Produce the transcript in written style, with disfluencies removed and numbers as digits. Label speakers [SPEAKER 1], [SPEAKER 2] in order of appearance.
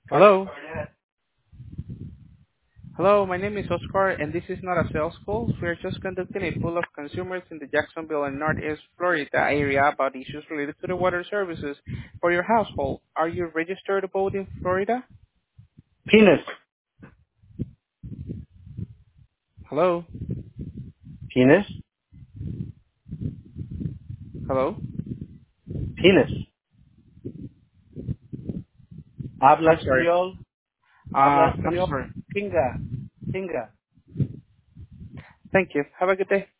[SPEAKER 1] Hello. Hello, my name is Oscar, and this is not a sales call. We are just conducting a poll of consumers in the Jacksonville and Northeast Florida area about issues related to the water services for your household. Are you registered to vote in Florida?
[SPEAKER 2] Penis.
[SPEAKER 1] Hello?
[SPEAKER 2] Penis.
[SPEAKER 1] Hello?
[SPEAKER 2] Penis. Habla
[SPEAKER 1] I'm sorry.
[SPEAKER 2] español. Habla
[SPEAKER 1] I'm
[SPEAKER 2] español.
[SPEAKER 1] sorry.
[SPEAKER 2] Pinga. Pinga.
[SPEAKER 1] Thank you. Have a good day.